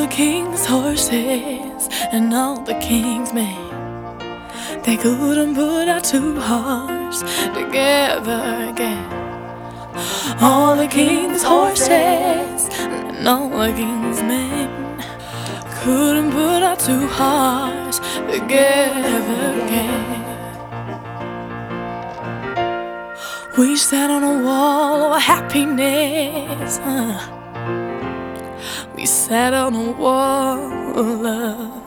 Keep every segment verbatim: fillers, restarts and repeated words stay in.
the king's horses and all the king's men, they couldn't put our two hearts together again. All the king's horses and all the king's men couldn't put our two hearts together again. We sat on a wall of happiness, uh. We sat on a wall of love.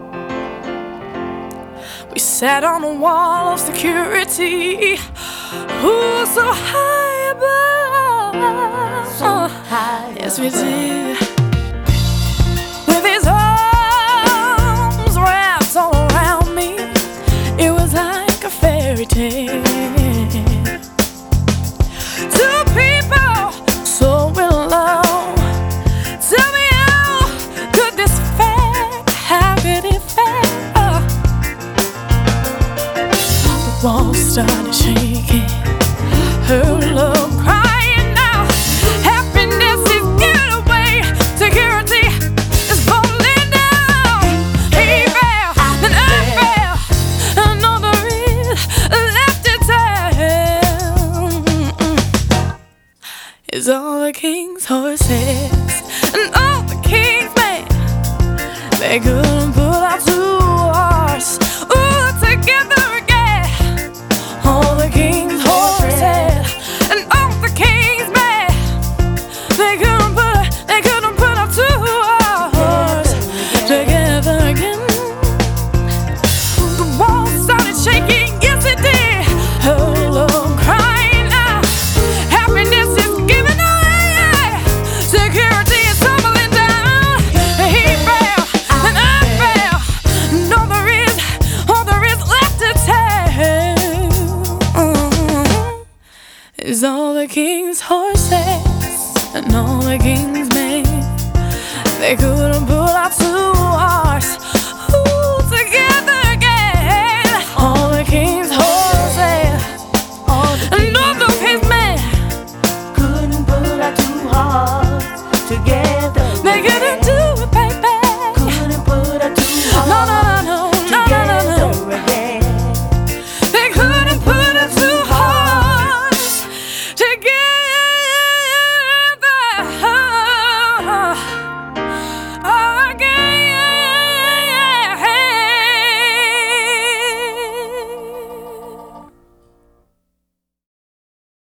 We sat on a wall of security, ooh, so high above, so high yes above. We did. With his arms wrapped all around me, it was like a fairy tale. Two people so in love. Tell me, how could this fact, how could it fail? The walls started shaking, her love crying out. Happiness is getting away, security is falling down. He fell, then I fell, another is left to tell. It's all the king's horses and all the king's men, they couldn't put our two hearts, ooh, together again. All the king's horses and all the king's men, they couldn't put, they couldn't put our two hearts together again. The walls started shaking, yes it did. Her love crying out. Happiness is giving away, security is tumbling down. He fell, and I fell. No, there is, all there is left to tell. Mm-hmm. Is all the king's horses and all the king's men, they couldn't put out